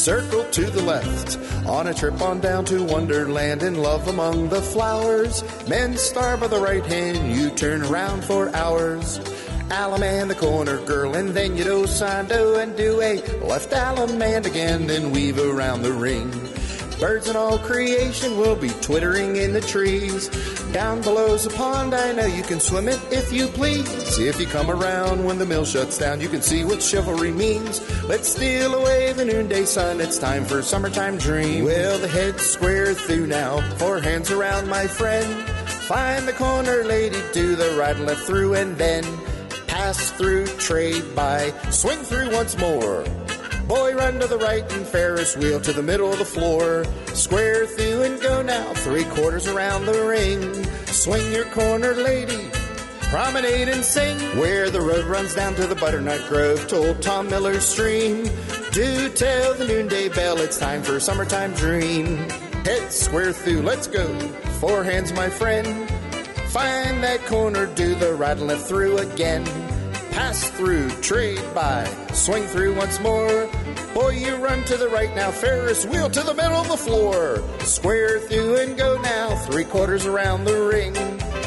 circle to the left. On a trip on down to Wonderland, in love among the flowers. Men star by the right hand, you turn around for hours. Allemande the corner girl, and then you do sando and do a left Allemande again, then weave around the ring. Birds and all creation will be twittering in the trees. Down below's a pond, I know you can swim it if you please. If you come around when the mill shuts down, you can see what chivalry means. Let's steal away the noonday sun, it's time for a summertime dream. Well, the head's square through now, 4 hands around my friend. Find the corner lady, do the right and left through, and then pass through, trade by, swing through once more. Boy, run to the right and Ferris wheel to the middle of the floor. Square through and go now, 3/4 around the ring. Swing your corner, lady, promenade and sing. Where the road runs down to the butternut grove, to old Tom Miller's stream. Do tell the noonday bell, it's time for a summertime dream. Head square through, let's go, 4 hands, my friend. Find that corner, do the right and left through again. Pass through, trade by, swing through once more. Boy, you run to the right now, Ferris wheel to the middle of the floor. Square through and go now, 3/4 around the ring.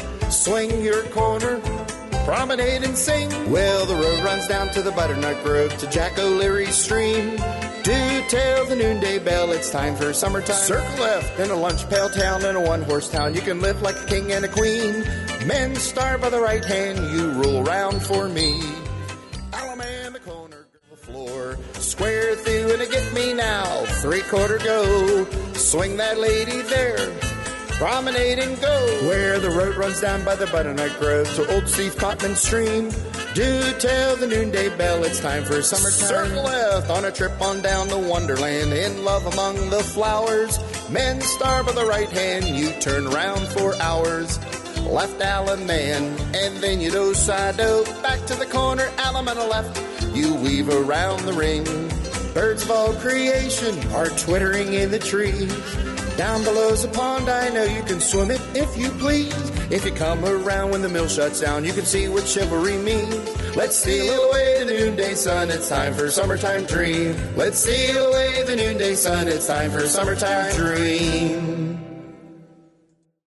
Swing your corner, promenade and sing. Well, the road runs down to the butternut grove, to Jack O'Leary's stream. Do tell the noonday bell, it's time for summertime. Circle left in a lunch pail town, in a one-horse town. You can live like a king and a queen. Men star by the right hand, you rule around for me. Allemande the corner, the floor. Square through and get me now, 3/4 go. Swing that lady there, promenade and go. Where the road runs down by the butternut grove, to old Steve Cotman's stream. Do tell the noonday bell, it's time for summertime. Circle left on a trip on down to Wonderland, in love among the flowers. Men star by the right hand, you turn around for hours. Left Allemande, and then you do side-o. Back to the corner, Allemande left, you weave around the ring. Birds of all creation are twittering in the trees. Down below's a pond, I know you can swim it if you please. If you come around when the mill shuts down, you can see what chivalry means. Let's steal away the noonday sun, it's time for a summertime dream. Let's steal away the noonday sun, it's time for a summertime dream.